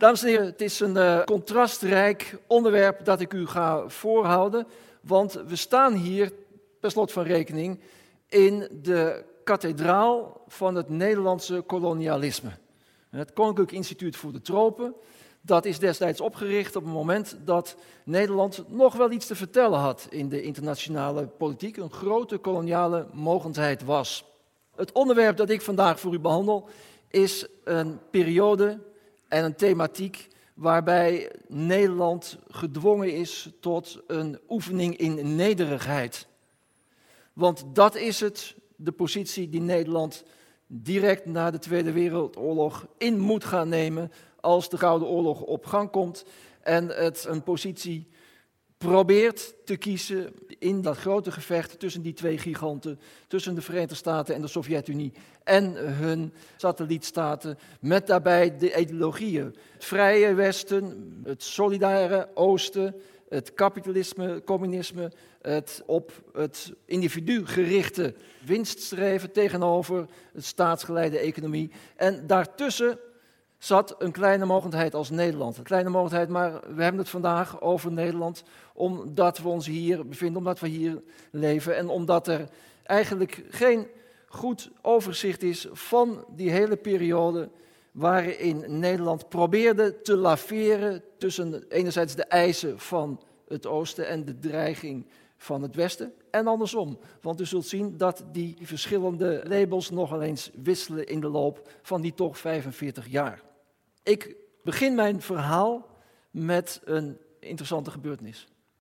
Dames en heren, het is een contrastrijk onderwerp dat ik u ga voorhouden, want we staan hier, per slot van rekening, in de kathedraal van het Nederlandse kolonialisme. Het Koninklijk Instituut voor de Tropen, dat is destijds opgericht op het moment dat Nederland nog wel iets te vertellen had in de internationale politiek, een grote koloniale mogendheid was. Het onderwerp dat ik vandaag voor u behandel is een periode en een thematiek waarbij Nederland gedwongen is tot een oefening in nederigheid. Want dat is het, de positie die Nederland direct na de Tweede Wereldoorlog in moet gaan nemen als de Koude Oorlog op gang komt en het een positie probeert te kiezen in dat grote gevecht tussen die twee giganten, tussen de Verenigde Staten en de Sovjet-Unie en hun satellietstaten, met daarbij de ideologieën. Het vrije Westen, het solidaire Oosten, het kapitalisme, communisme, het op het individu gerichte winststreven tegenover het staatsgeleide economie. En daartussen zat een kleine mogendheid als Nederland. Een kleine mogendheid, maar we hebben het vandaag over Nederland omdat we ons hier bevinden, omdat we hier leven en omdat er eigenlijk geen goed overzicht is van die hele periode waarin Nederland probeerde te laveren tussen enerzijds de eisen van het oosten en de dreiging van het westen en andersom. Want u zult zien dat die verschillende labels nogal eens wisselen in de loop van die toch 45 jaar. Ik begin mijn verhaal met een interessante gebeurtenis.